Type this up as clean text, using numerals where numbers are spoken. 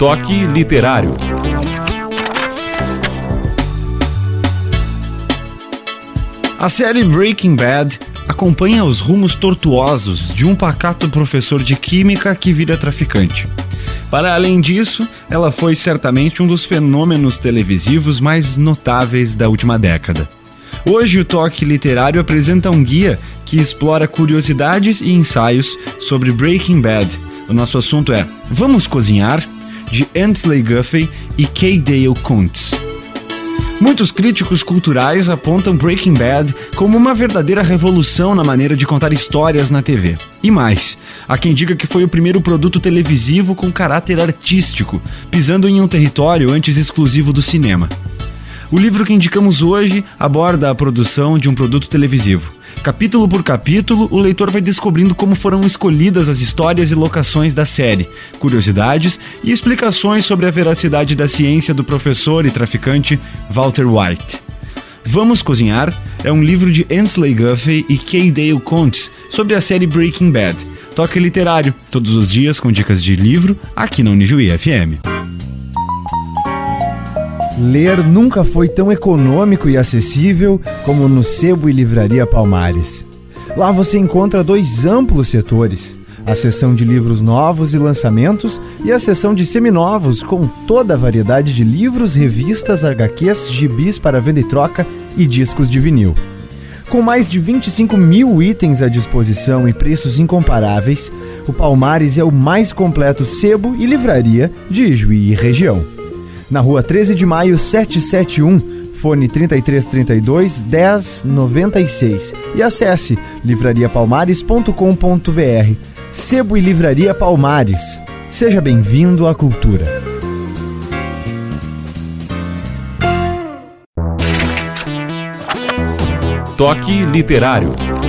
Toque Literário. A série Breaking Bad acompanha os rumos tortuosos de um pacato professor de química que vira traficante. Para além disso, ela foi certamente um dos fenômenos televisivos mais notáveis da última década. Hoje o Toque Literário apresenta um guia que explora curiosidades e ensaios sobre Breaking Bad. O nosso assunto é Vamos Cozinhar? De Ainsley Guffey e K. Dale Kuntz. Muitos críticos culturais apontam Breaking Bad como uma verdadeira revolução na maneira de contar histórias na TV. E mais, há quem diga que foi o primeiro produto televisivo com caráter artístico, pisando em um território antes exclusivo do cinema. O livro que indicamos hoje aborda a produção de um produto televisivo. Capítulo por capítulo, o leitor vai descobrindo como foram escolhidas as histórias e locações da série, curiosidades e explicações sobre a veracidade da ciência do professor e traficante Walter White. Vamos Cozinhar é um livro de Ainsley Guffey e K. Dale Kuntz sobre a série Breaking Bad. Toque Literário, todos os dias com dicas de livro, aqui na Unijuí FM. Ler nunca foi tão econômico e acessível como no Sebo e Livraria Palmares. Lá você encontra dois amplos setores, a seção de livros novos e lançamentos e a seção de seminovos com toda a variedade de livros, revistas, HQs, gibis para venda e troca e discos de vinil. Com mais de 25 mil itens à disposição e preços incomparáveis, o Palmares é o mais completo sebo e livraria de Ijuí e região. Na rua 13 de maio 771, fone 3332 1096 e acesse livrariapalmares.com.br. Sebo e Livraria Palmares. Seja bem-vindo à cultura. Toque Literário.